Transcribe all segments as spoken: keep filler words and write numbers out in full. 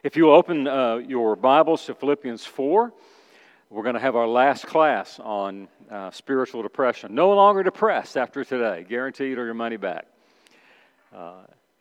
If you open uh, your Bibles to Philippians four, we're going to have our last class on uh, spiritual depression. No longer depressed after today, guaranteed, or your money back. Uh,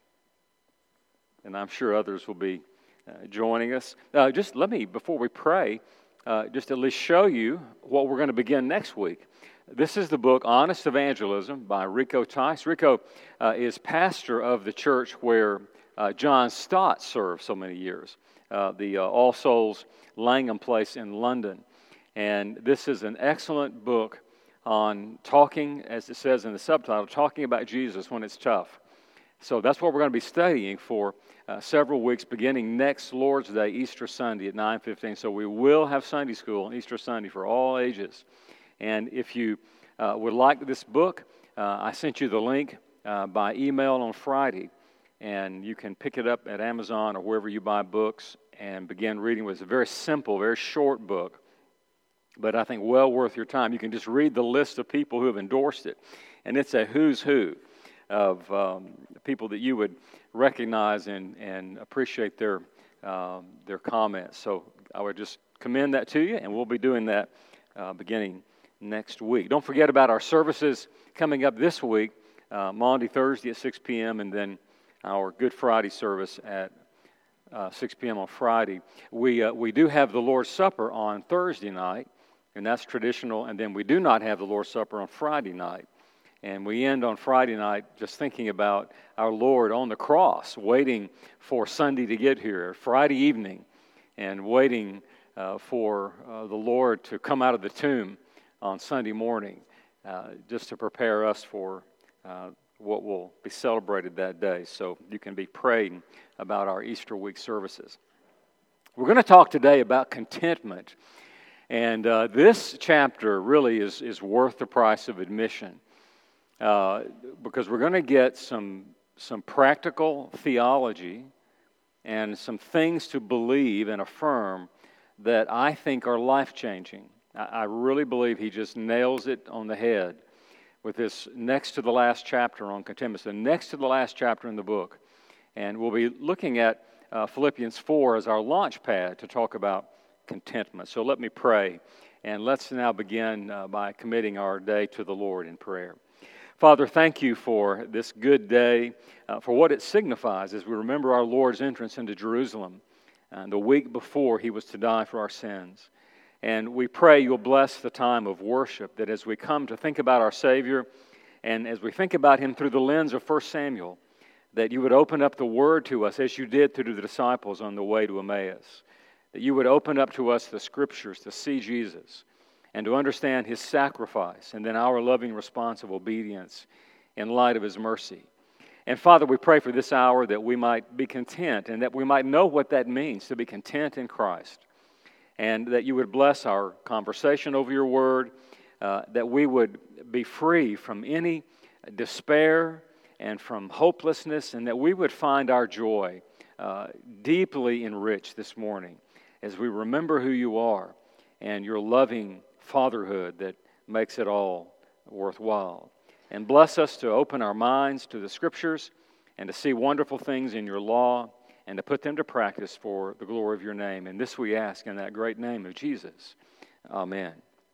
and I'm sure others will be uh, joining us. Uh, just let me, before we pray, uh, just at least show you what we're going to begin next week. This is the book, Honest Evangelism, by Rico Tice. Rico uh, is pastor of the church where uh, John Stott served so many years, uh, the uh, All Souls Langham Place in London. And this is an excellent book on talking, as it says in the subtitle, talking about Jesus when it's tough. So that's what we're going to be studying for uh, several weeks, beginning next Lord's Day, Easter Sunday at nine fifteen. So we will have Sunday school on Easter Sunday for all ages. And if you uh, would like this book, uh, I sent you the link uh, by email on Friday. And you can pick it up at Amazon or wherever you buy books and begin reading. It's a very simple, very short book, but I think well worth your time. You can just read the list of people who have endorsed it. And it's a who's who of um, people that you would recognize and, and appreciate their, um, their comments. So I would just commend that to you, and we'll be doing that uh, beginning next week. Don't forget about our services coming up this week, uh, Monday, Thursday at six p.m., and then our Good Friday service at uh, six p.m. on Friday. We uh, we do have the Lord's Supper on Thursday night, and that's traditional, and then we do not have the Lord's Supper on Friday night. And we end on Friday night just thinking about our Lord on the cross, waiting for Sunday to get here, Friday evening, and waiting uh, for uh, the Lord to come out of the tomb on Sunday morning, uh, just to prepare us for uh, what will be celebrated that day. So you can be praying about our Easter week services. We're going to talk today about contentment. And uh, this chapter really is, is worth the price of admission. Uh, because we're going to get some, some practical theology and some things to believe and affirm that I think are life-changing. I, I really believe he just nails it on the head with this next to the last chapter on contentment. So next to the last chapter in the book. And we'll be looking at uh, Philippians four as our launch pad to talk about contentment. So let me pray, and let's now begin uh, by committing our day to the Lord in prayer. Father, thank you for this good day, uh, for what it signifies as we remember our Lord's entrance into Jerusalem uh, the week before he was to die for our sins. And we pray you'll bless the time of worship, that as we come to think about our Savior, and as we think about him through the lens of First Samuel, that you would open up the Word to us as you did through the disciples on the way to Emmaus. That you would open up to us the Scriptures to see Jesus and to understand his sacrifice and then our loving response of obedience in light of his mercy. And Father, we pray for this hour that we might be content and that we might know what that means to be content in Christ. And that you would bless our conversation over your word, uh, that we would be free from any despair and from hopelessness, and that we would find our joy uh, deeply enriched this morning as we remember who you are and your loving fatherhood that makes it all worthwhile. And bless us to open our minds to the Scriptures and to see wonderful things in your law, and to put them to practice for the glory of your name. And this we ask in that great name of Jesus. Amen.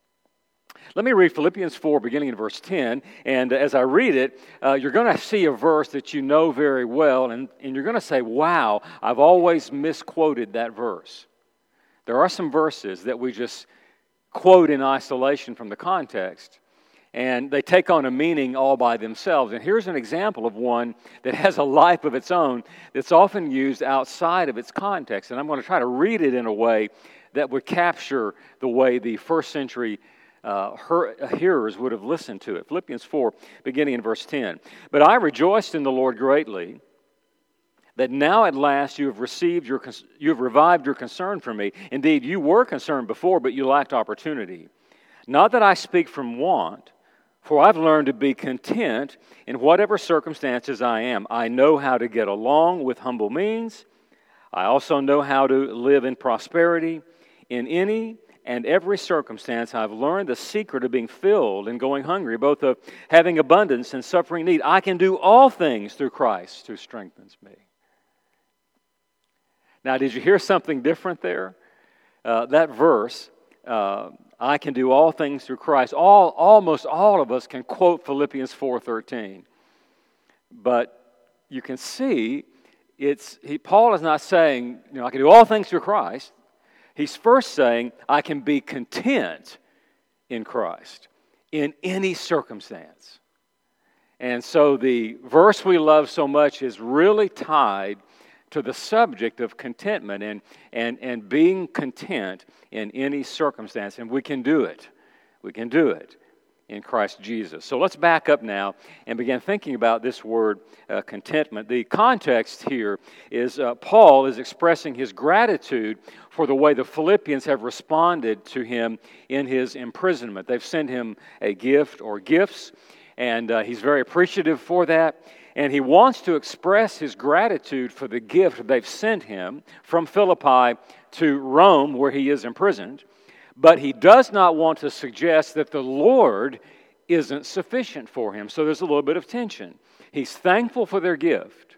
Let me read Philippians four, beginning in verse ten. And as I read it, uh, you're going to see a verse that you know very well, and, and you're going to say, wow, I've always misquoted that verse. There are some verses that we just quote in isolation from the context, and they take on a meaning all by themselves. And here's an example of one that has a life of its own that's often used outside of its context. And I'm going to try to read it in a way that would capture the way the first century uh, hearers would have listened to it. Philippians four, beginning in verse ten. But I rejoiced in the Lord greatly that now at last you have received your, you have revived your concern for me. Indeed, you were concerned before, but you lacked opportunity. Not that I speak from want, for I've learned to be content in whatever circumstances I am. I know how to get along with humble means. I also know how to live in prosperity. In any and every circumstance, I've learned the secret of being filled and going hungry, both of having abundance and suffering need. I can do all things through Christ who strengthens me. Now, did you hear something different there? Uh, that verse, uh, I can do all things through Christ. All, almost all of us can quote Philippians four thirteen. But you can see, it's he, Paul is not saying, you know, I can do all things through Christ. He's first saying, I can be content in Christ in any circumstance. And so the verse we love so much is really tied to the subject of contentment and, and, and being content in any circumstance. And we can do it. We can do it in Christ Jesus. So let's back up now and begin thinking about this word uh, contentment. The context here is uh, Paul is expressing his gratitude for the way the Philippians have responded to him in his imprisonment. They've sent him a gift or gifts, and uh, he's very appreciative for that. And he wants to express his gratitude for the gift they've sent him from Philippi to Rome, where he is imprisoned. But he does not want to suggest that the Lord isn't sufficient for him. So there's a little bit of tension. He's thankful for their gift,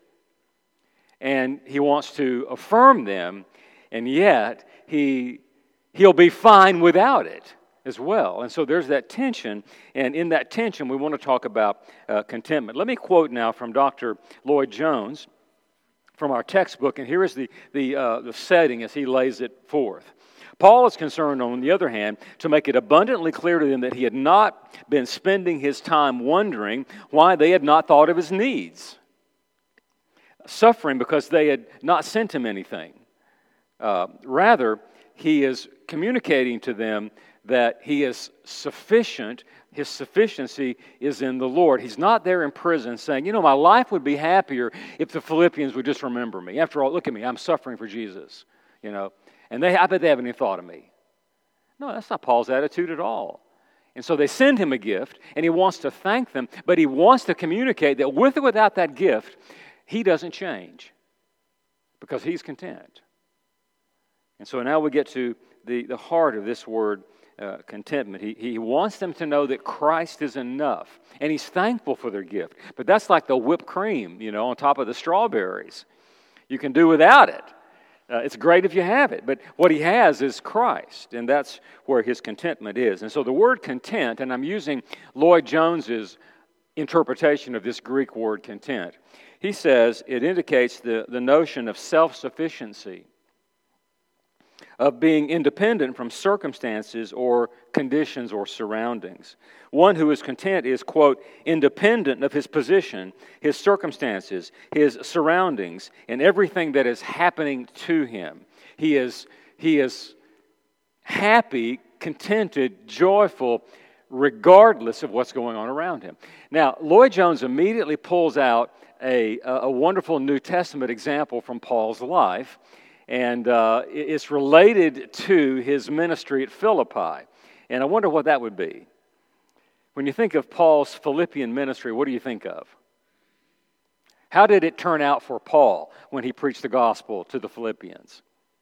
and he wants to affirm them, and yet he, he'll be fine without it as well. And so there's that tension, and in that tension we want to talk about uh, contentment. Let me quote now from Doctor Lloyd Jones from our textbook, and here is the, the, uh, the setting as he lays it forth. Paul is concerned, on the other hand, to make it abundantly clear to them that he had not been spending his time wondering why they had not thought of his needs, suffering because they had not sent him anything. Uh, rather, he is communicating to them that he is sufficient, his sufficiency is in the Lord. He's not there in prison saying, you know, my life would be happier if the Philippians would just remember me. After all, look at me, I'm suffering for Jesus, you know. And they, I bet they haven't even thought of me. No, that's not Paul's attitude at all. And so they send him a gift, and he wants to thank them, but he wants to communicate that with or without that gift, he doesn't change because he's content. And so now we get to the, the heart of this word, uh, contentment. He, he wants them to know that Christ is enough, and he's thankful for their gift. But that's like the whipped cream, you know, on top of the strawberries. You can do without it. Uh, it's great if you have it, but what he has is Christ, and that's where his contentment is. And so the word content, and I'm using Lloyd Jones's interpretation of this Greek word content. He says it indicates the, the notion of self-sufficiency, of being independent from circumstances or conditions or surroundings. One who is content is, quote, independent of his position, his circumstances, his surroundings, and everything that is happening to him. He is, he is happy, contented, joyful, regardless of what's going on around him. Now, Lloyd Jones immediately pulls out a, a wonderful New Testament example from Paul's life, and uh, it's related to his ministry at Philippi. And I wonder what that would be. When you think of Paul's Philippian ministry, what do you think of? How did it turn out for Paul when he preached the gospel to the Philippians?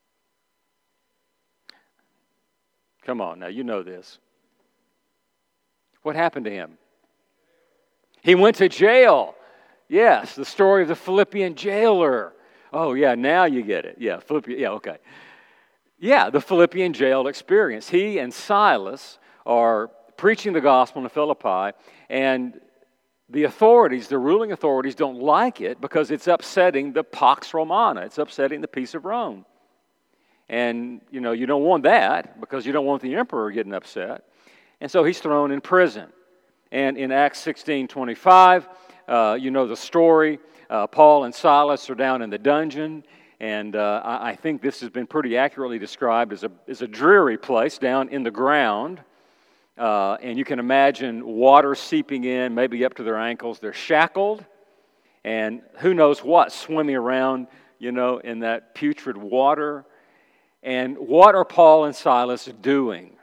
Come on, now you know this. What happened to him? He went to jail. Yes, the story of the Philippian jailer. Oh, yeah, now you get it. Yeah, Philippian, yeah, okay. Yeah, the Philippian jail experience. He and Silas are preaching the gospel in Philippi, and the authorities, the ruling authorities, don't like it because it's upsetting the Pax Romana. It's upsetting the peace of Rome. And, you know, you don't want that because you don't want the emperor getting upset. And so he's thrown in prison. And in Acts sixteen twenty-five, uh, you know the story. Uh, Paul and Silas are down in the dungeon, and uh, I, I think this has been pretty accurately described as a, as a dreary place down in the ground. Uh, and you can imagine water seeping in, maybe up to their ankles. They're shackled, and who knows what, swimming around, you know, in that putrid water. And what are Paul and Silas doing?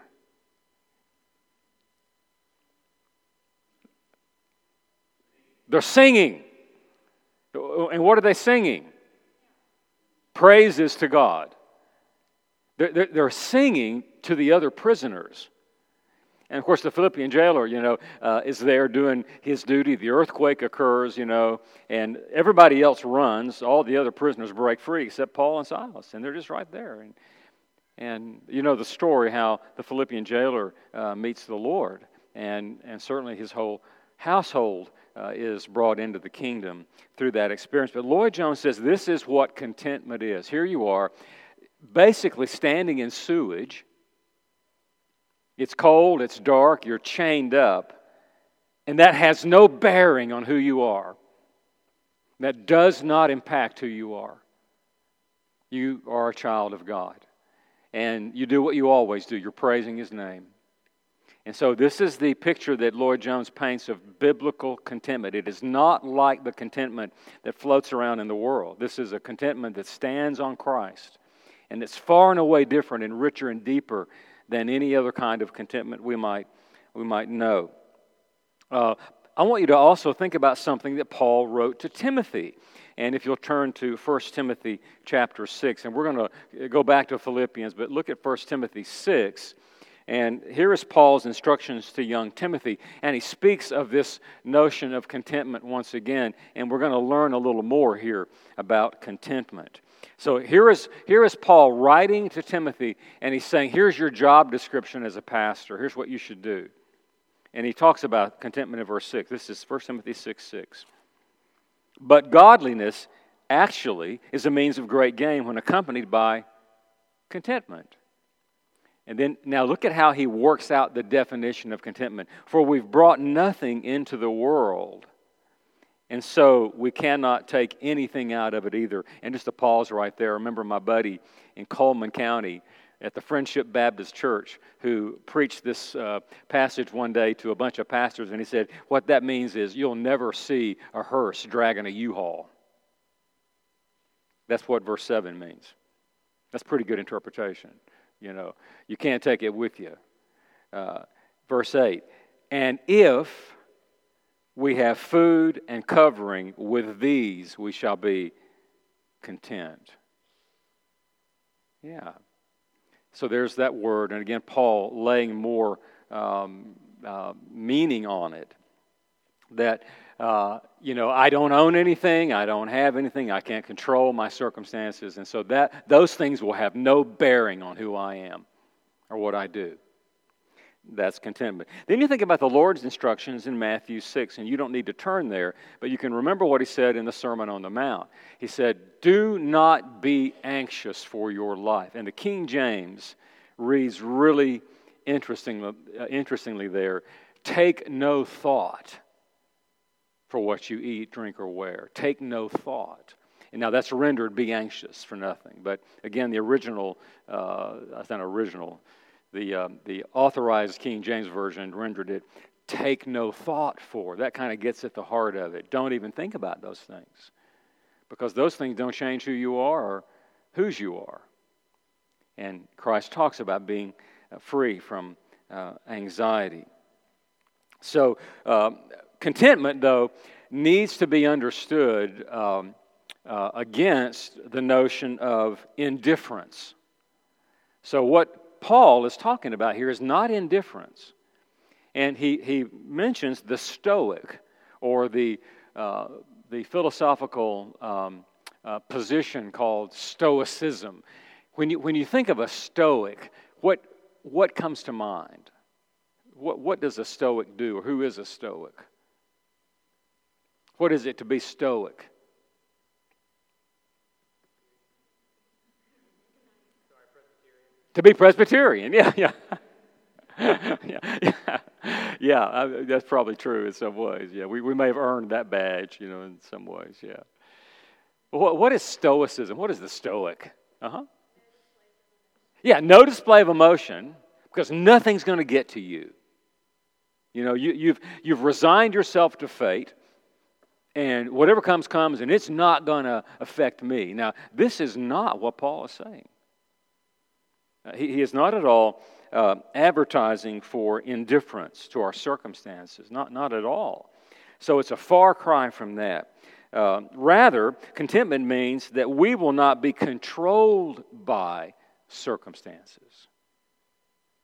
They're singing. And what are they singing? Praises to God. They're, they're, they're singing to the other prisoners. And of course, the Philippian jailer, you know, uh, is there doing his duty. The earthquake occurs, you know, and everybody else runs. All the other prisoners break free except Paul and Silas, and they're just right there. And, and you know the story how the Philippian jailer uh, meets the Lord, and, and certainly his whole household uh, is brought into the kingdom through that experience. But Lloyd Jones says this is what contentment is. Here you are, basically standing in sewage. It's cold, it's dark, you're chained up, and that has no bearing on who you are. That does not impact who you are. You are a child of God, and you do what you always do. You're praising His name. And so this is the picture that Lloyd Jones paints of biblical contentment. It is not like the contentment that floats around in the world. This is a contentment that stands on Christ, and it's far and away different and richer and deeper than any other kind of contentment we might we might know. Uh, I want you to also think about something that Paul wrote to Timothy. And if you'll turn to First Timothy chapter six, and we're going to go back to Philippians, but look at First Timothy six. And here is Paul's instructions to young Timothy, and he speaks of this notion of contentment once again, and we're going to learn a little more here about contentment. So here is, here is Paul writing to Timothy, and he's saying, here's your job description as a pastor. Here's what you should do. And he talks about contentment in verse six. This is First Timothy six six. But godliness actually is a means of great gain when accompanied by contentment. And then, now look at how he works out the definition of contentment. For we've brought nothing into the world, and so we cannot take anything out of it either. And just to pause right there, I remember my buddy in Coleman County at the Friendship Baptist Church who preached this uh, passage one day to a bunch of pastors, and he said, what that means is you'll never see a hearse dragging a U-Haul. That's what verse seven means. That's pretty good interpretation. You know, you can't take it with you. Uh, verse eight, and if we have food and covering, with these we shall be content. Yeah. So there's that word, and again, Paul laying more um, uh, meaning on it. That, uh, you know, I don't own anything, I don't have anything, I can't control my circumstances, and so that those things will have no bearing on who I am or what I do. That's contentment. Then you think about the Lord's instructions in Matthew six, and you don't need to turn there, but you can remember what He said in the Sermon on the Mount. He said, do not be anxious for your life. And the King James reads really interestingly, uh, interestingly there, take no thought for what you eat, drink, or wear. Take no thought. And now that's rendered, be anxious for nothing. But again, the original, uh, that's not original, the, uh, the authorized King James Version rendered it, take no thought for. That kind of gets at the heart of it. Don't even think about those things. Because those things don't change who you are or whose you are. And Christ talks about being uh, free from uh, anxiety. So, uh, contentment, though, needs to be understood um, uh, against the notion of indifference. So what Paul is talking about here is not indifference. And he, he mentions the Stoic, or the, uh, the philosophical um, uh, position called Stoicism. When you, when you think of a Stoic, what, what comes to mind? What, what does a Stoic do, or who is a Stoic? What is it to be Stoic? To be Presbyterian, yeah, yeah. yeah, yeah, yeah I, that's probably true in some ways. Yeah, we, we may have earned that badge, you know, in some ways, yeah. What, what is Stoicism? What is the Stoic? Uh-huh. Yeah, no display of emotion, because nothing's going to get to you. You know, you, you've you've resigned yourself to fate, and whatever comes, comes, and it's not going to affect me. Now, this is not what Paul is saying. Uh, he, he is not at all uh, advertising for indifference to our circumstances. Not, not at all. So it's a far cry from that. Uh, rather, contentment means that we will not be controlled by circumstances.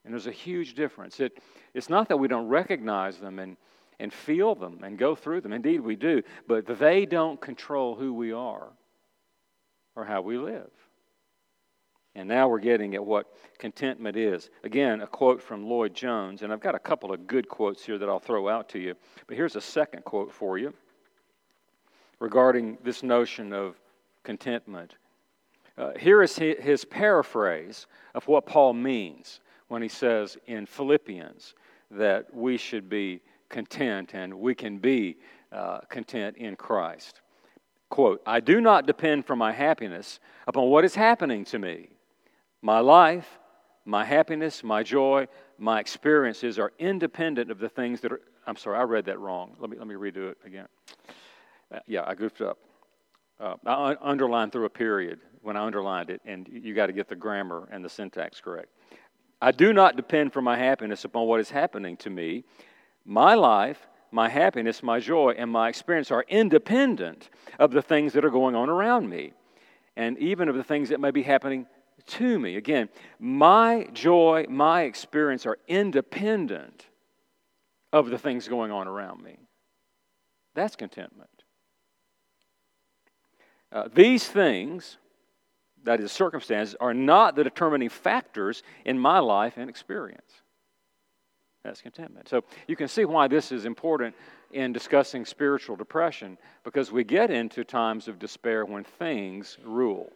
And there's a huge difference. It, it's not that we don't recognize them and, and feel them and go through them. Indeed, we do. But they don't control who we are or how we live. And now we're getting at what contentment is. Again, a quote from Lloyd Jones, and I've got a couple of good quotes here that I'll throw out to you. But here's a second quote for you regarding this notion of contentment. Uh, here is his, his paraphrase of what Paul means when he says in Philippians that we should be content and we can be uh, content in Christ. Quote, "I do not depend for my happiness upon what is happening to me. My life, my happiness, my joy, my experiences are independent of the things that are..." I'm sorry, I read that wrong. Let me let me redo it again. Uh, yeah, I goofed up. Uh, I un- underlined through a period when I underlined it, and you, you got to get the grammar and the syntax correct. "I do not depend for my happiness upon what is happening to me. My life, my happiness, my joy, and my experience are independent of the things that are going on around me, and even of the things that may be happening to me." Again, my joy, my experience are independent of the things going on around me. That's contentment. Uh, these things, that is, circumstances, are not the determining factors in my life and experience. That's contentment. So you can see why this is important in discussing spiritual depression, because we get into times of despair when things rule.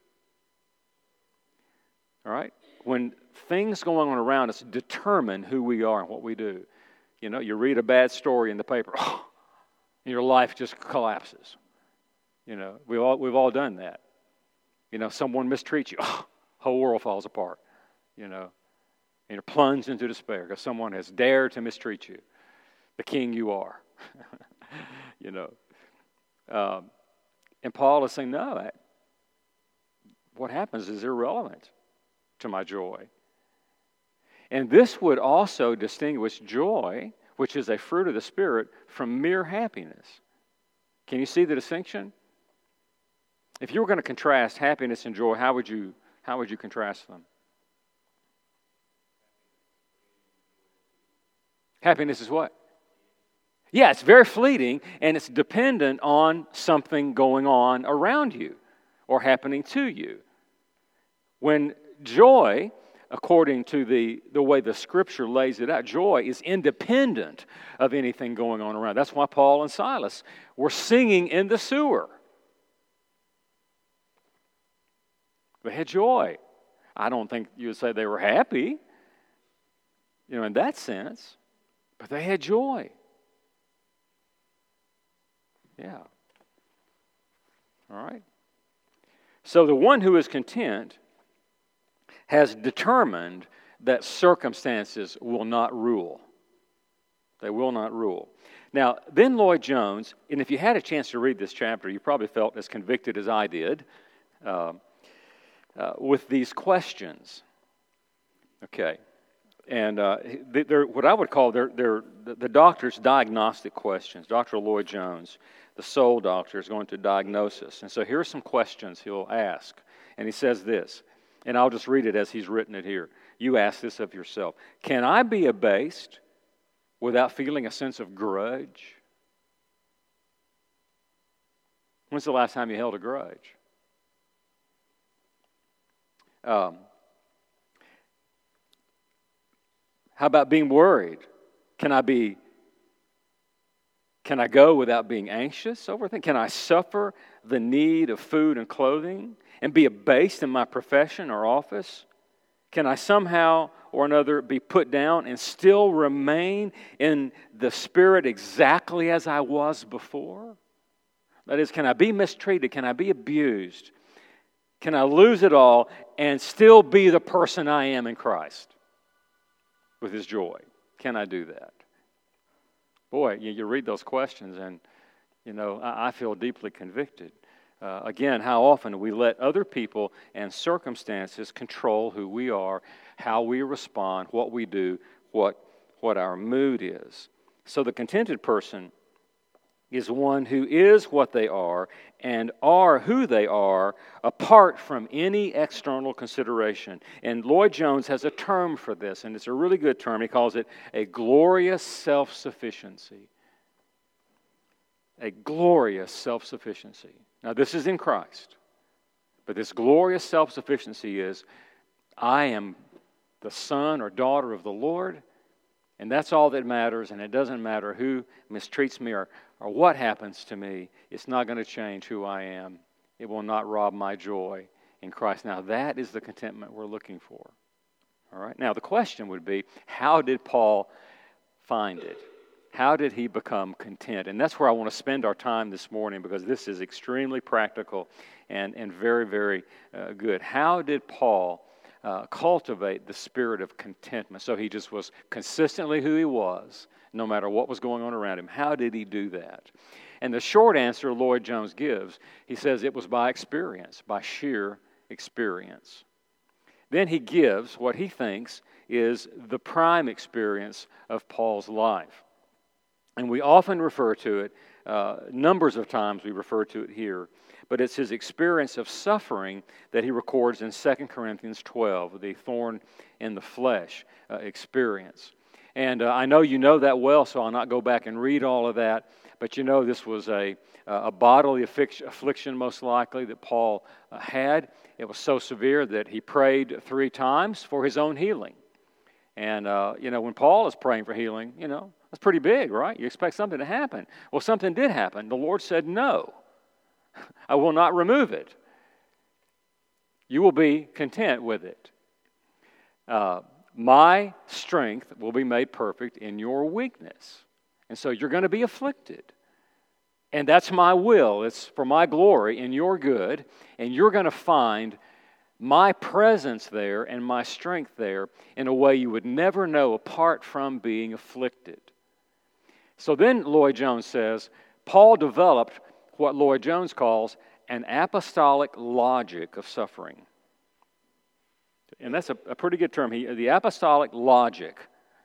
All right? When things going on around us determine who we are and what we do. You know, you read a bad story in the paper, and your life just collapses. You know, we've all, we've all done that. You know, someone mistreats you, whole world falls apart, you know. And you're plunged into despair because someone has dared to mistreat you, the king you are, you know. Um, and Paul is saying, no, that, what happens is irrelevant to my joy. And this would also distinguish joy, which is a fruit of the Spirit, from mere happiness. Can you see the distinction? If you were going to contrast happiness and joy, how would you how would you contrast them? Happiness is what? Yeah, it's very fleeting, and it's dependent on something going on around you or happening to you. When joy, according to the, the way the Scripture lays it out, joy is independent of anything going on around. That's why Paul and Silas were singing in the sewer. They had joy. I don't think you would say they were happy, you know, in that sense, but they had joy. Yeah. All right. So the one who is content has determined that circumstances will not rule. They will not rule. Now, then Lloyd Jones, and if you had a chance to read this chapter, you probably felt as convicted as I did uh, uh, with these questions. Okay. And uh, they're what I would call they're, they're the doctor's diagnostic questions. Doctor Lloyd Jones, the soul doctor, is going to diagnose us. And so here are some questions he'll ask. And he says this, and I'll just read it as he's written it here. You ask this of yourself. Can I be abased without feeling a sense of grudge? When's the last time you held a grudge? Um, how about being worried? Can I be, can I go without being anxious over things? Can I suffer the need of food and clothing and be abased in my profession or office? Can I somehow or another be put down and still remain in the spirit exactly as I was before? That is, can I be mistreated? Can I be abused? Can I lose it all and still be the person I am in Christ with His joy? Can I do that? Boy, you, you read those questions and, you know, I, I feel deeply convicted. Uh, again, how often we let other people and circumstances control who we are, how we respond, what we do, what, what our mood is. So the contented person is one who is what they are and are who they are apart from any external consideration. And Lloyd Jones has a term for this, and it's a really good term. He calls it a glorious self-sufficiency. A glorious self-sufficiency. Now, this is in Christ. But this glorious self-sufficiency is, I am the son or daughter of the Lord, and that's all that matters, and it doesn't matter who mistreats me or, or what happens to me. It's not going to change who I am. It will not rob my joy in Christ. Now, that is the contentment we're looking for. All right. Now, the question would be, how did Paul find it? How did he become content? And that's where I want to spend our time this morning, because this is extremely practical and, and very, very uh, good. How did Paul uh, cultivate the spirit of contentment? So he just was consistently who he was, no matter what was going on around him. How did he do that? And the short answer Lloyd Jones gives, he says it was by experience, by sheer experience. Then he gives what he thinks is the prime experience of Paul's life. And we often refer to it, uh, numbers of times we refer to it here, but it's his experience of suffering that he records in Second Corinthians twelve, the thorn in the flesh uh, experience. And uh, I know you know that well, so I'll not go back and read all of that, but you know this was a, a bodily affliction most likely that Paul uh, had. It was so severe that he prayed three times for his own healing. And, uh, you know, when Paul is praying for healing, you know, that's pretty big, right? You expect something to happen. Well, something did happen. The Lord said, no, I will not remove it. You will be content with it. Uh, my strength will be made perfect in your weakness. And so you're going to be afflicted. And that's my will. It's for my glory and your good. And you're going to find my presence there and my strength there in a way you would never know apart from being afflicted. So then Lloyd Jones says, Paul developed what Lloyd Jones calls an apostolic logic of suffering. And that's a, a pretty good term. He, the apostolic logic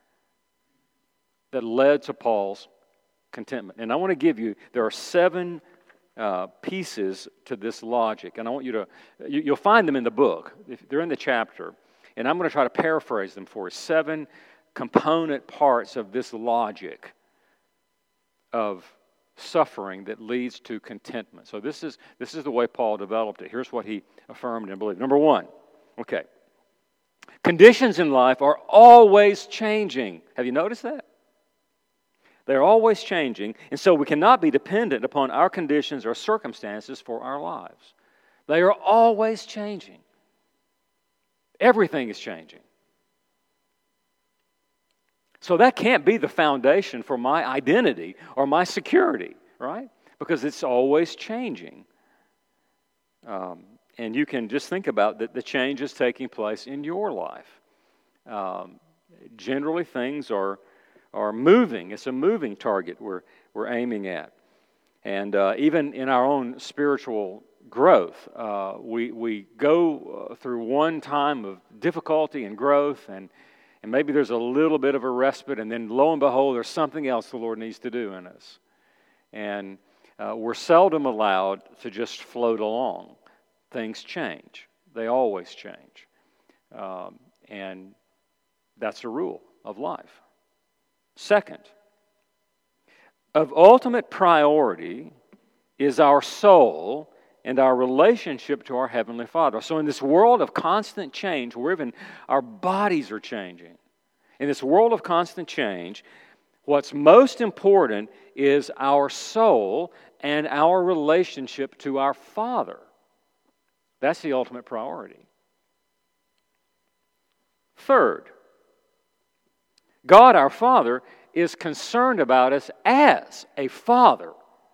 that led to Paul's contentment. And I want to give you, there are seven uh, pieces to this logic. And I want you to, you, you'll find them in the book. They're in the chapter. And I'm going to try to paraphrase them for you. Seven component parts of this logic of suffering that leads to contentment. So this is this is the way Paul developed it. Here's what he affirmed and believed. Number one, okay. Conditions in life are always changing. Have you noticed that? They're always changing, and so we cannot be dependent upon our conditions or circumstances for our lives. They are always changing. Everything is changing. So that can't be the foundation for my identity or my security, right? Because it's always changing. Um, and you can just think about the, the changes taking place in your life. Um, generally, things are are moving. It's a moving target we're we're aiming at. And uh, even in our own spiritual growth, uh, we we go uh, through one time of difficulty and growth, and And maybe there's a little bit of a respite, and then lo and behold, there's something else the Lord needs to do in us. And uh, we're seldom allowed to just float along. Things change. They always change. Um, and that's a rule of life. Second, of ultimate priority is our soul and our relationship to our Heavenly Father. So in this world of constant change, where even our bodies are changing, in this world of constant change, what's most important is our soul and our relationship to our Father. That's the ultimate priority. Third, God our Father is concerned about us as a Father.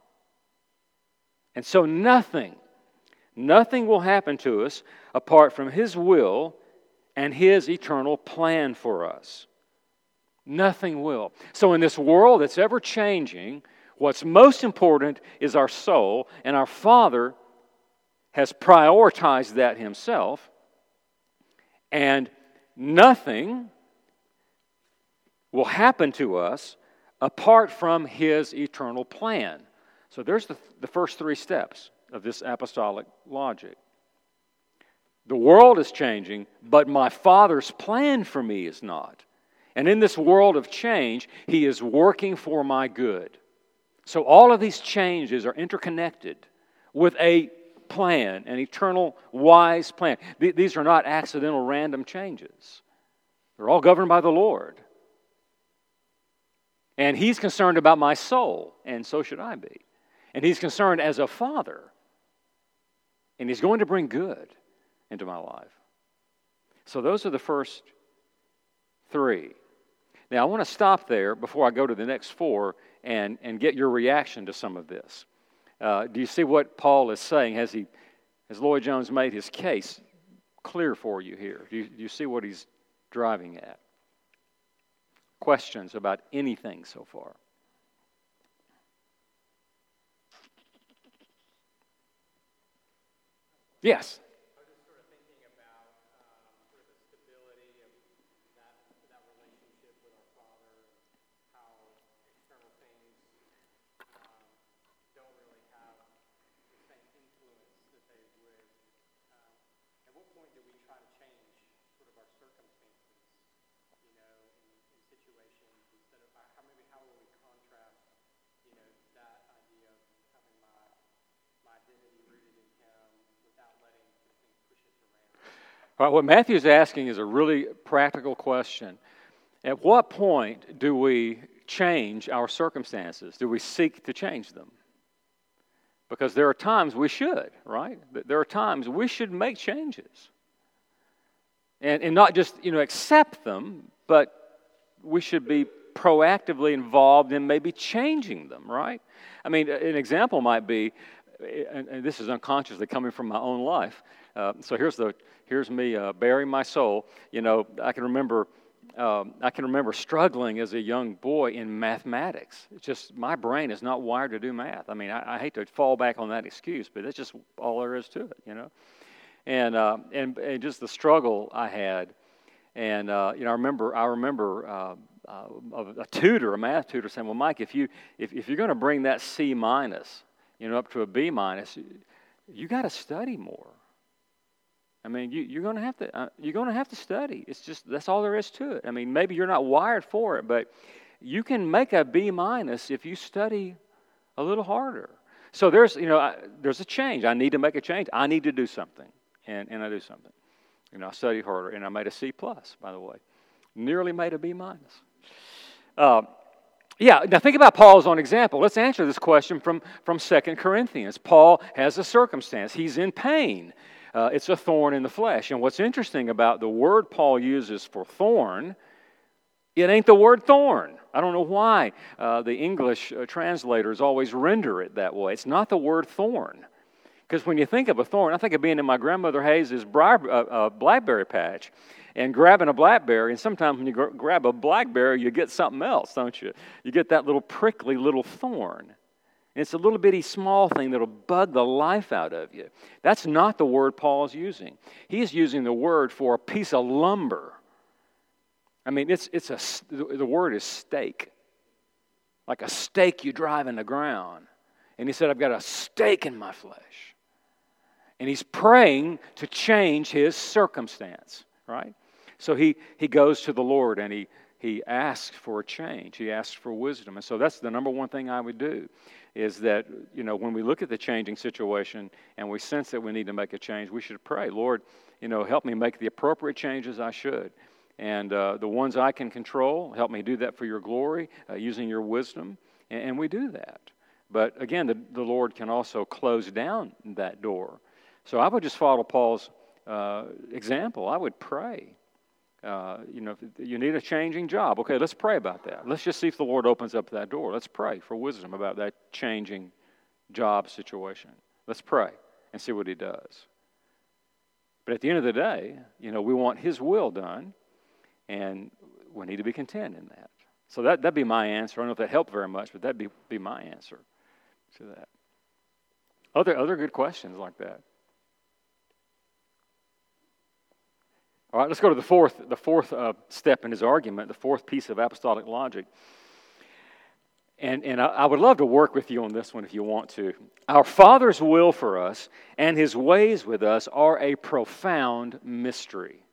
And so nothing, nothing will happen to us apart from His will and His eternal plan for us. Nothing will. So in this world that's ever changing, what's most important is our soul, and our Father has prioritized that Himself, and nothing will happen to us apart from His eternal plan. So there's the, the first three steps of this apostolic logic. The world is changing, but my Father's plan for me is not. And in this world of change, He is working for my good. So all of these changes are interconnected with a plan, an eternal, wise plan. These are not accidental, random changes. They're all governed by the Lord. And He's concerned about my soul, and so should I be. And He's concerned as a father, and He's going to bring good into my life. So those are the first three. Now, I want to stop there before I go to the next four and, and get your reaction to some of this. Uh, do you see what Paul is saying? Has he, has Lloyd Jones made his case clear for you here? Do you, do you see what he's driving at? Questions about anything so far? Yes. All right, what Matthew's asking is a really practical question. At what point do we change our circumstances? Do we seek to change them? Because there are times we should, right? There are times we should make changes. And, and not just, you know, accept them, but we should be proactively involved in maybe changing them, right? I mean, an example might be, and, and this is unconsciously coming from my own life. Uh, so here's the here's me uh, bearing my soul. You know, I can remember um, I can remember struggling as a young boy in mathematics. It's just my brain is not wired to do math. I mean, I, I hate to fall back on that excuse, but that's just all there is to it. You know, and uh, and, and just the struggle I had, and uh, you know, I remember I remember. Uh, Uh, a tutor, a math tutor, saying, "Well, Mike, if you if, if you're going to bring that C minus, you know, up to a B minus, you got to study more. I mean, you, you're going to have to uh, you're going to have to study. It's just that's all there is to it. I mean, maybe you're not wired for it, but you can make a B minus if you study a little harder. So there's you know I, there's a change. I need to make a change. I need to do something, and and I do something. You know, I studied harder, and I made a C plus. By the way, nearly made a B minus." Uh, yeah, now think about Paul as an example. Let's answer this question from, from Second Corinthians. Paul has a circumstance. He's in pain. Uh, it's a thorn in the flesh. And what's interesting about the word Paul uses for thorn, it ain't the word thorn. I don't know why uh, the English uh, translators always render it that way. It's not the word thorn. Because when you think of a thorn, I think of being in my grandmother Hayes' briar, uh, uh, blackberry patch and grabbing a blackberry. And sometimes when you gr- grab a blackberry, you get something else, don't you? You get that little prickly little thorn. And it's a little bitty small thing that'll bug the life out of you. That's not the word Paul's using. He's using the word for a piece of lumber. I mean, it's it's a the word is stake. Like a stake you drive in the ground. And he said, I've got a stake in my flesh. And he's praying to change his circumstance, right? So he, he goes to the Lord and he, he asks for a change. He asks for wisdom. And so that's the number one thing I would do is that, you know, when we look at the changing situation and we sense that we need to make a change, we should pray, Lord, you know, help me make the appropriate changes I should. And uh, the ones I can control, help me do that for your glory, uh, using your wisdom. And, and we do that. But again, the, the Lord can also close down that door. So I would just follow Paul's uh, example. I would pray. Uh, you know, if you need a changing job. Okay, let's pray about that. Let's just see if the Lord opens up that door. Let's pray for wisdom about that changing job situation. Let's pray and see what he does. But at the end of the day, you know, we want his will done, and we need to be content in that. So that, that'd be my answer. I don't know if that helped very much, but that'd be, be my answer to that. Other, other good questions like that. All right, let's go to the fourth, the fourth uh, step in his argument, the fourth piece of apostolic logic. And, and I, I would love to work with you on this one if you want to. Our Father's will for us and His ways with us are a profound mystery.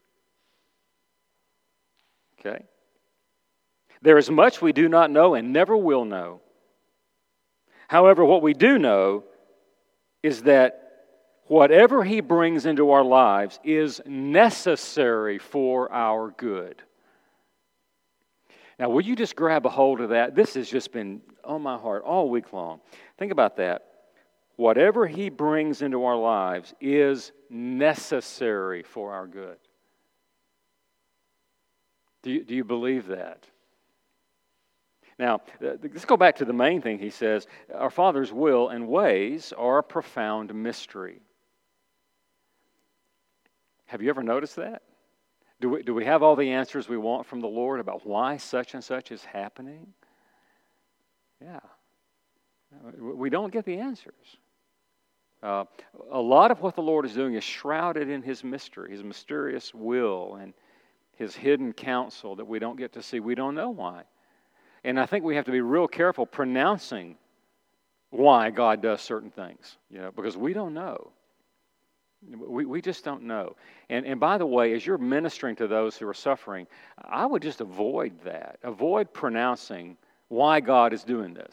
Okay? There is much we do not know and never will know. However, what we do know is that whatever He brings into our lives is necessary for our good. Now, will you just grab a hold of that? This has just been on my heart all week long. Think about that. Whatever He brings into our lives is necessary for our good. Do you, do you believe that? Now, let's go back to the main thing he says. Our Father's will and ways are a profound mystery. Have you ever noticed that? Do we, do we have all the answers we want from the Lord about why such and such is happening? Yeah. We don't get the answers. Uh, a lot of what the Lord is doing is shrouded in His mystery, His mysterious will and His hidden counsel that we don't get to see. We don't know why. And I think we have to be real careful pronouncing why God does certain things, you know, because we don't know. We we just don't know. And and by the way, as you're ministering to those who are suffering, I would just avoid that. Avoid pronouncing why God is doing this.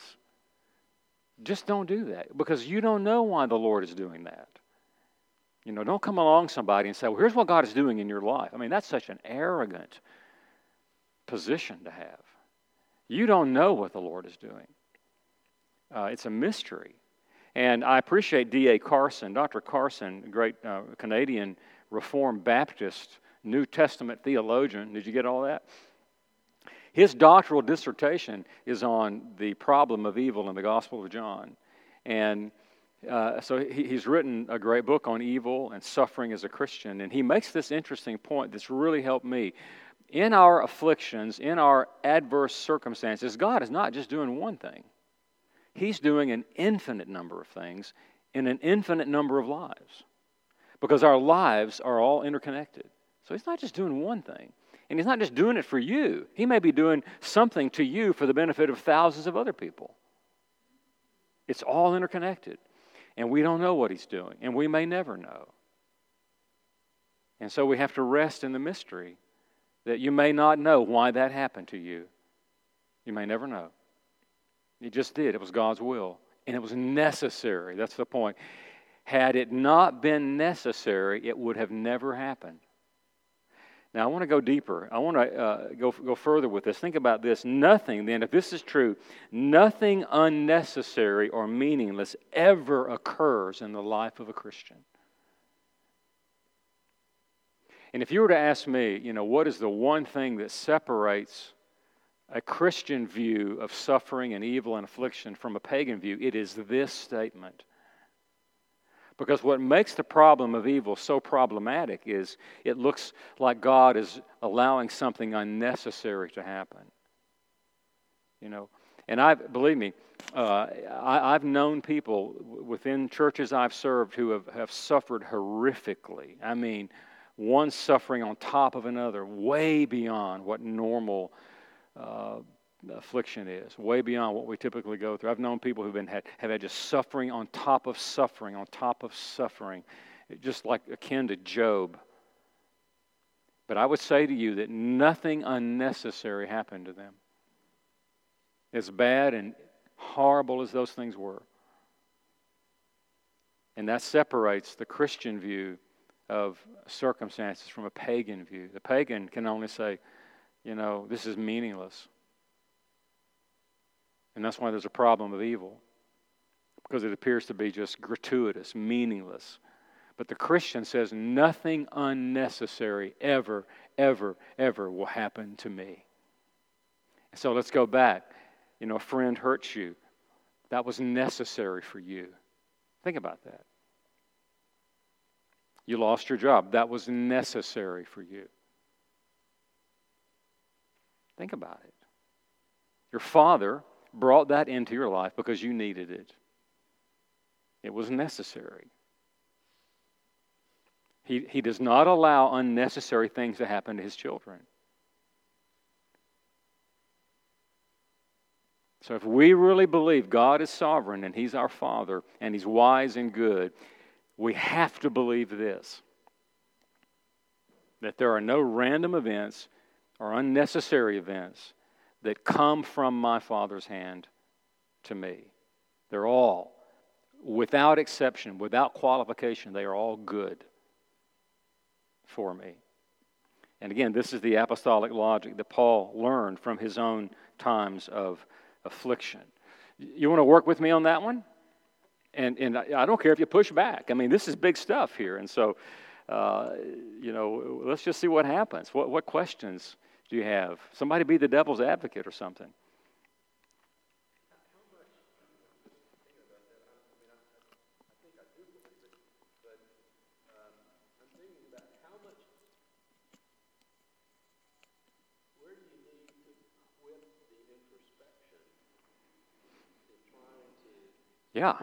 Just don't do that, because you don't know why the Lord is doing that. You know, don't come along somebody and say, well, here's what God is doing in your life. I mean, that's such an arrogant position to have. You don't know what the Lord is doing. Uh, it's a mystery. And I appreciate D A Carson, Doctor Carson, a great uh, Canadian Reformed Baptist New Testament theologian. Did you get all that? His doctoral dissertation is on the problem of evil in the Gospel of John. And uh, so he, he's written a great book on evil and suffering as a Christian. And he makes this interesting point that's really helped me. In our afflictions, in our adverse circumstances, God is not just doing one thing. He's doing an infinite number of things in an infinite number of lives, because our lives are all interconnected. So He's not just doing one thing. And He's not just doing it for you. He may be doing something to you for the benefit of thousands of other people. It's all interconnected. And we don't know what He's doing. And we may never know. And so we have to rest in the mystery that you may not know why that happened to you. You may never know. It just did. It was God's will. And it was necessary. That's the point. Had it not been necessary, it would have never happened. Now, I want to go deeper. I want to uh, go, go further with this. Think about this. Nothing, then, if this is true, nothing unnecessary or meaningless ever occurs in the life of a Christian. And if you were to ask me, you know, what is the one thing that separates a Christian view of suffering and evil and affliction from a pagan view, it is this statement. Because what makes the problem of evil so problematic is it looks like God is allowing something unnecessary to happen. You know, and I believe me, uh, I, I've known people within churches I've served who have, have suffered horrifically. I mean, one suffering on top of another, way beyond what normal uh, affliction is, way beyond what we typically go through. I've known people who've been had, have had just suffering on top of suffering, on top of suffering, just like akin to Job. But I would say to you that nothing unnecessary happened to them. As bad and horrible as those things were. And that separates the Christian view of circumstances from a pagan view. The pagan can only say, you know, this is meaningless. And that's why there's a problem of evil, because it appears to be just gratuitous, meaningless. But the Christian says nothing unnecessary ever, ever, ever will happen to me. And so let's go back. You know, a friend hurts you. That was necessary for you. Think about that. You lost your job. That was necessary for you. Think about it. Your father brought that into your life because you needed it. It was necessary. He, he does not allow unnecessary things to happen to His children. So if we really believe God is sovereign and He's our Father and He's wise and good, we have to believe this, that there are no random events or unnecessary events that come from my Father's hand to me. They're all, without exception, without qualification, they are all good for me. And again, this is the apostolic logic that Paul learned from his own times of affliction. You want to work with me on that one? And and I don't care if you push back. I mean, this is big stuff here. And so, uh, you know, let's just see what happens. What what questions do you have? Somebody be the devil's advocate or something. Yeah.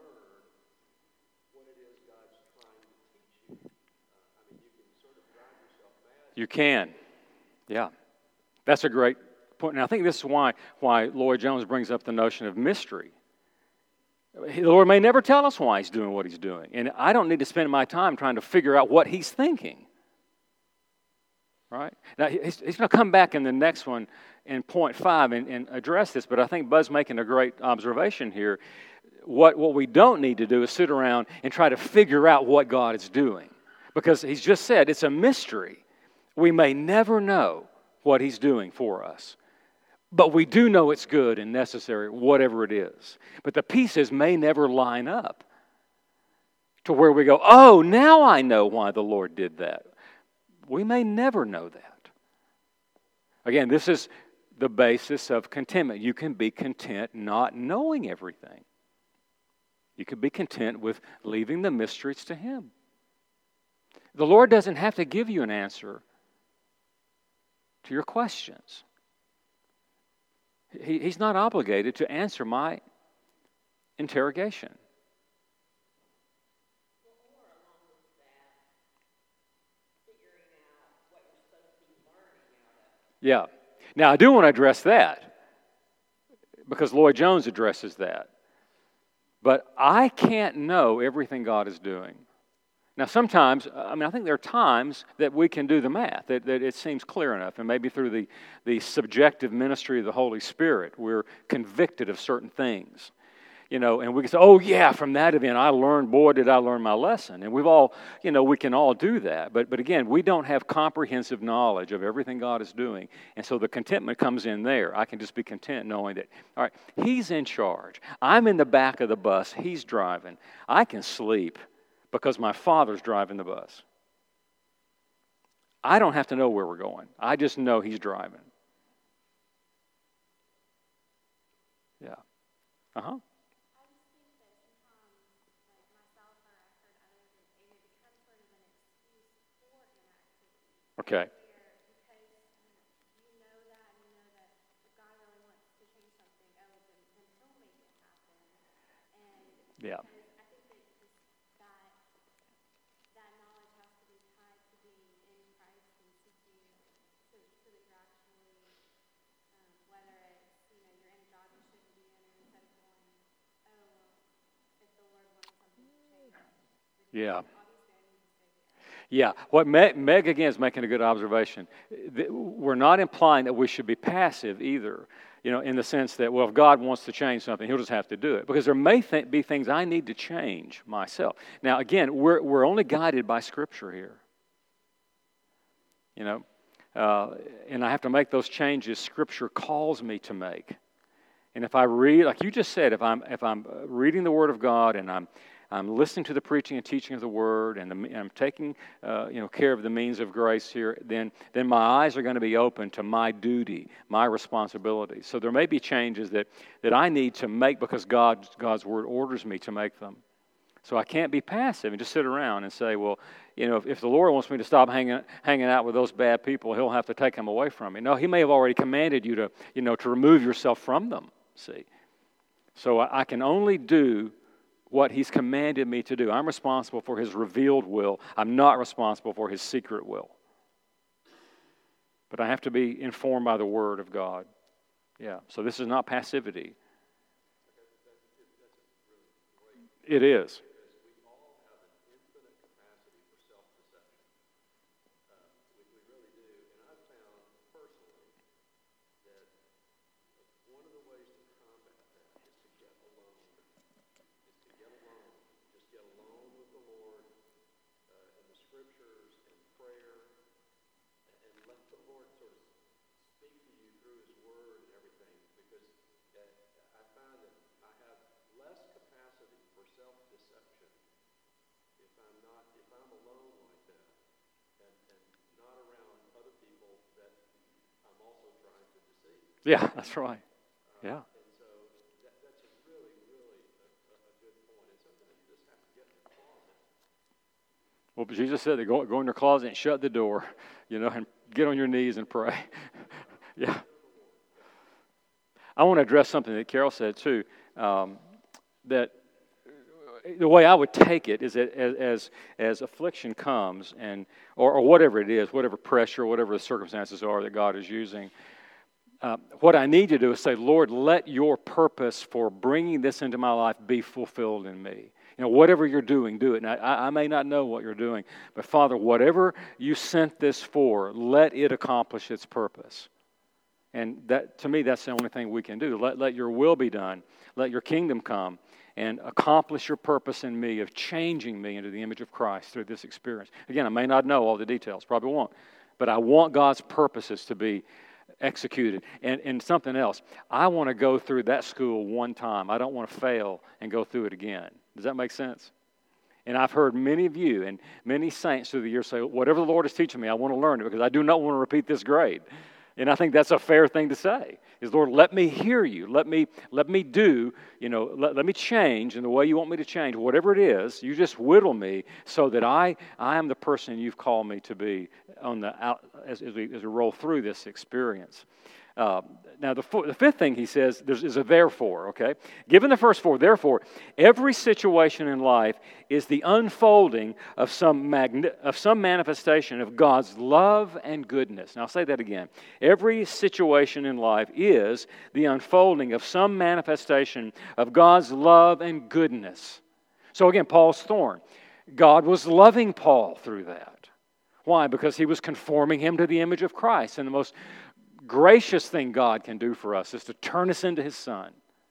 You can. Yeah. That's a great point. And I think this is why, why Lloyd Jones brings up the notion of mystery. The Lord may never tell us why He's doing what He's doing. And I don't need to spend my time trying to figure out what He's thinking. Right? Now, He's, he's going to come back in the next one in point five and, and address this, but I think Bud's making a great observation here. What, what we don't need to do is sit around and try to figure out what God is doing. Because He's just said it's a mystery. We may never know what He's doing for us. But we do know it's good and necessary, whatever it is. But the pieces may never line up to where we go, oh, now I know why the Lord did that. We may never know that. Again, this is the basis of contentment. You can be content not knowing everything. You can be content with leaving the mysteries to Him. The Lord doesn't have to give you an answer to your questions. He, he's not obligated to answer my interrogation. Yeah. Now, I do want to address that because Lloyd Jones addresses that. But I can't know everything God is doing. Now, sometimes, I mean, I think there are times that we can do the math, that, that it seems clear enough, and maybe through the, the subjective ministry of the Holy Spirit, we're convicted of certain things. You know, and we can say, oh, yeah, from that event, I learned, boy, did I learn my lesson. And we've all, you know, we can all do that. But, but again, we don't have comprehensive knowledge of everything God is doing. And so the contentment comes in there. I can just be content knowing that, all right, He's in charge. I'm in the back of the bus. He's driving. I can sleep because my Father's driving the bus. I don't have to know where we're going. I just know He's driving. Yeah. Uh-huh. Okay. Yeah. Yeah. Yeah. What Meg, Meg, again, is making a good observation. We're not implying that we should be passive either, you know, in the sense that, well, if God wants to change something, He'll just have to do it. Because there may th- be things I need to change myself. Now, again, we're, we're only guided by Scripture here. You know, uh, and I have to make those changes Scripture calls me to make. And if I read, like you just said, if I'm if I'm reading the Word of God and I'm I'm listening to the preaching and teaching of the Word, and, the, and I'm taking uh, you know care of the means of grace here, then then my eyes are going to be open to my duty, my responsibility. So there may be changes that, that I need to make because God God's Word orders me to make them. So I can't be passive and just sit around and say, well, you know, if, if the Lord wants me to stop hanging hanging out with those bad people, He'll have to take them away from me. No, He may have already commanded you to you know to remove yourself from them. See, so I, I can only do what He's commanded me to do. I'm responsible for His revealed will. I'm not responsible for His secret will. But I have to be informed by the Word of God. Yeah, so this is not passivity. It is. Yeah, that's right. Yeah. Well, Jesus said, go, go in your closet and shut the door, you know, and get on your knees and pray. Yeah. I want to address something that Carol said, too, um, that the way I would take it is that as, as, as affliction comes, and or, or whatever it is, whatever pressure, whatever the circumstances are that God is using, Uh, what I need to do is say, Lord, let your purpose for bringing this into my life be fulfilled in me. You know, whatever you're doing, do it. And I, I may not know what you're doing, but Father, whatever you sent this for, let it accomplish its purpose. And that, to me, that's the only thing we can do. Let, let your will be done. Let your kingdom come and accomplish your purpose in me of changing me into the image of Christ through this experience. Again, I may not know all the details, probably won't, but I want God's purposes to be executed. And, and something else, I want to go through that school one time. I don't want to fail and go through it again. Does that make sense? And I've heard many of you and many saints through the years say, whatever the Lord is teaching me, I want to learn it because I do not want to repeat this grade. And I think that's a fair thing to say, is, Lord, let me hear you. Let me let me do, you know, let, let me change in the way you want me to change. Whatever it is, you just whittle me so that I I am the person you've called me to be on the out, as, as, we, as we roll through this experience. Uh, now, the, the fifth thing he says there's, is a therefore, okay? Given the first four, therefore, every situation in life is the unfolding of some, magni- of some manifestation of God's love and goodness. Now, I'll say that again. Every situation in life is the unfolding of some manifestation of God's love and goodness. So again, Paul's thorn. God was loving Paul through that. Why? Because he was conforming him to the image of Christ. And the most gracious thing God can do for us is to turn us into His Son.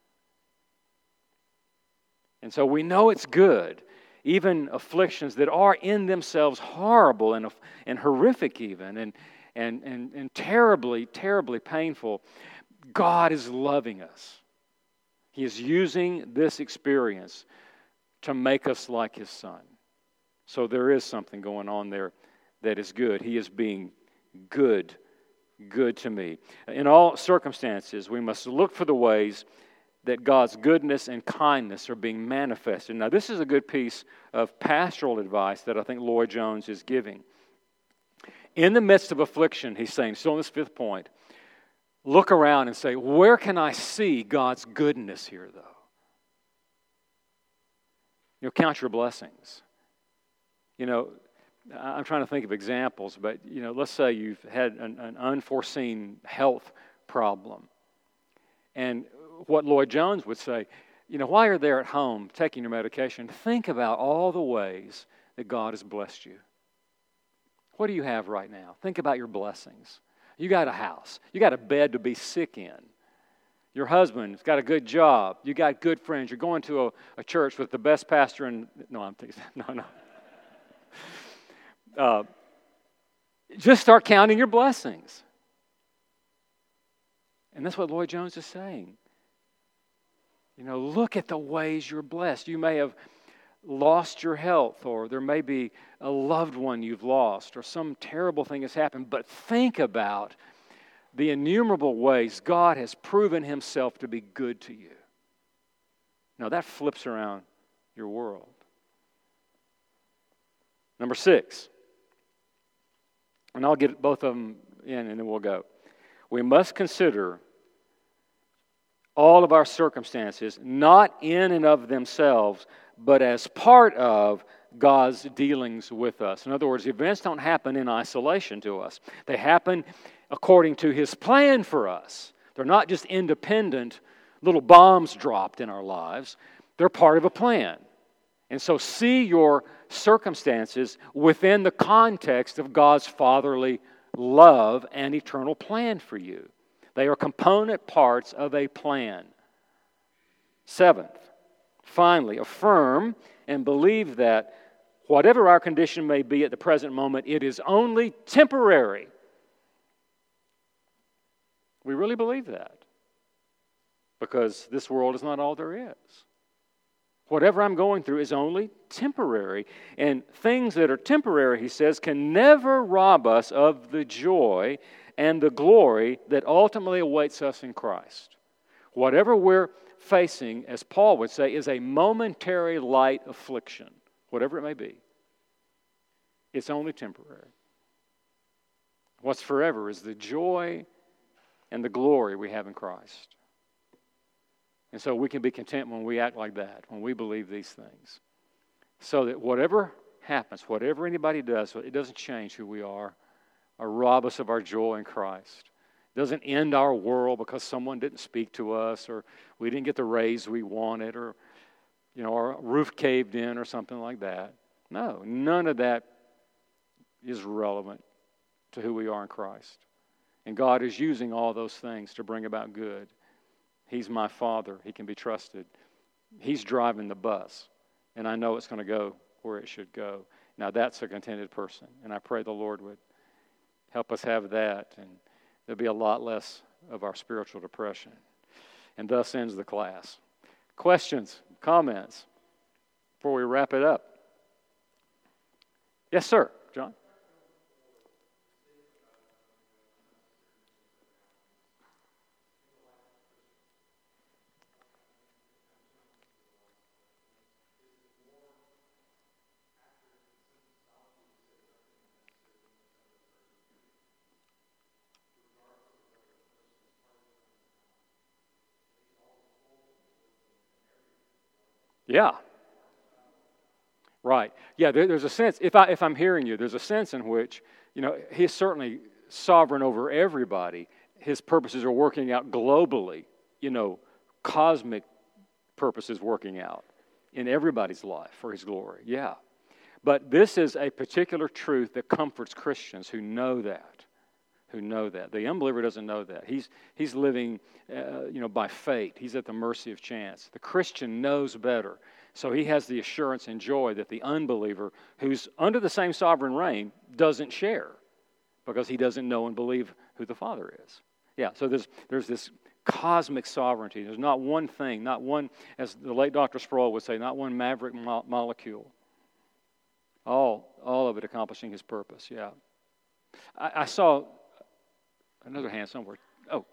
And so we know it's good. Even afflictions that are in themselves horrible and, and horrific even, and, and, and, and terribly, terribly painful, God is loving us. He is using this experience to make us like His Son. So there is something going on there that is good. He is being good good to me. In all circumstances, we must look for the ways that God's goodness and kindness are being manifested. Now, this is a good piece of pastoral advice that I think Lloyd Jones is giving. In the midst of affliction, he's saying, still on this fifth point, look around and say, where can I see God's goodness here, though? You know, count your blessings. You know, I'm trying to think of examples, but, you know, let's say you've had an, an unforeseen health problem. And what Lloyd Jones would say, you know, while you're there at home taking your medication, think about all the ways that God has blessed you. What do you have right now? Think about your blessings. You got a house. You got a bed to be sick in. Your husband's got a good job. You got good friends. You're going to a, a church with the best pastor in... No, I'm thinking... No, no. Uh, just start counting your blessings. And that's what Lloyd Jones is saying. You know, look at the ways you're blessed. You may have lost your health, or there may be a loved one you've lost, or some terrible thing has happened, but think about the innumerable ways God has proven Himself to be good to you. Now, that flips around your world. Number six. And I'll get both of them in and then we'll go. We must consider all of our circumstances not in and of themselves, but as part of God's dealings with us. In other words, events don't happen in isolation to us. They happen according to His plan for us. They're not just independent little bombs dropped in our lives. They're part of a plan. And so see your circumstances within the context of God's fatherly love and eternal plan for you. They are component parts of a plan. Seventh, finally, affirm and believe that whatever our condition may be at the present moment, it is only temporary. We really believe that because this world is not all there is. Whatever I'm going through is only temporary. And things that are temporary, he says, can never rob us of the joy and the glory that ultimately awaits us in Christ. Whatever we're facing, as Paul would say, is a momentary light affliction, whatever it may be. It's only temporary. What's forever is the joy and the glory we have in Christ. And so we can be content when we act like that, when we believe these things. So that whatever happens, whatever anybody does, it doesn't change who we are or rob us of our joy in Christ. It doesn't end our world because someone didn't speak to us or we didn't get the raise we wanted or, you know, our roof caved in or something like that. No, none of that is relevant to who we are in Christ. And God is using all those things to bring about good. He's my Father. He can be trusted. He's driving the bus, and I know it's going to go where it should go. Now, that's a contented person, and I pray the Lord would help us have that, and there'll be a lot less of our spiritual depression. And thus ends the class. Questions, comments before we wrap it up? Yes, sir, John? Yeah. Right. Yeah, there, there's a sense, if, I, if I'm hearing you, there's a sense in which, you know, he's certainly sovereign over everybody. His purposes are working out globally, you know, cosmic purposes working out in everybody's life for his glory. Yeah. But this is a particular truth that comforts Christians who know that. Who know that. The unbeliever doesn't know that. He's he's living, uh, you know, by fate. He's at the mercy of chance. The Christian knows better. So he has the assurance and joy that the unbeliever, who's under the same sovereign reign, doesn't share because he doesn't know and believe who the Father is. Yeah, so there's there's this cosmic sovereignty. There's not one thing, not one, as the late Doctor Sproul would say, not one maverick mo- molecule. All, all of it accomplishing his purpose, yeah. I, I saw another hand somewhere. Oh.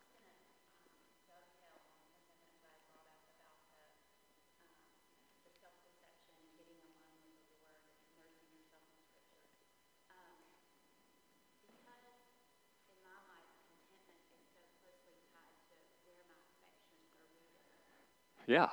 Yeah.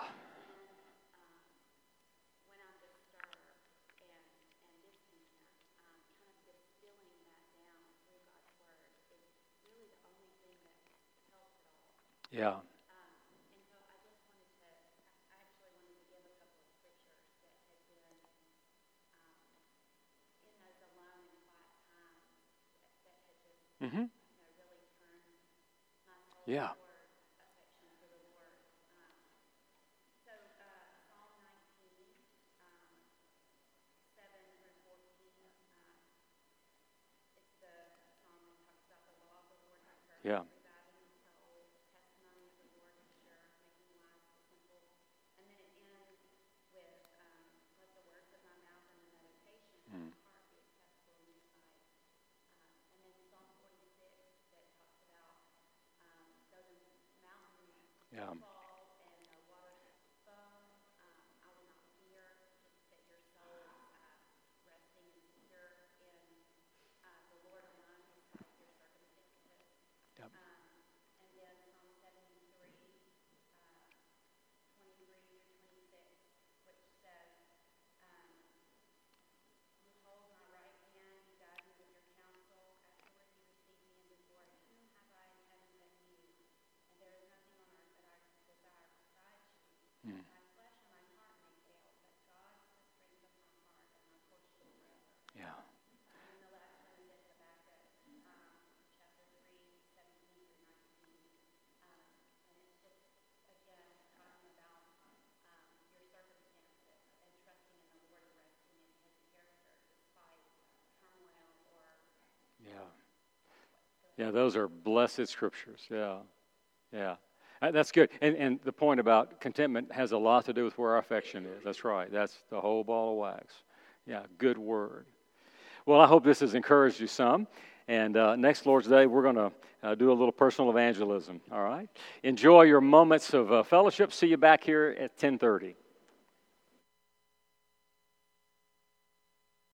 Yeah. Mm-hmm. Yeah. Yeah. Mm. Yeah. Yep. Yeah, those are blessed scriptures. Yeah, yeah. Uh, That's good. And, and the point about contentment has a lot to do with where our affection is. That's right. That's the whole ball of wax. Yeah, good word. Well, I hope this has encouraged you some. And uh, next Lord's Day, we're going to uh, do a little personal evangelism, all right? Enjoy your moments of uh, fellowship. See you back here at ten thirty.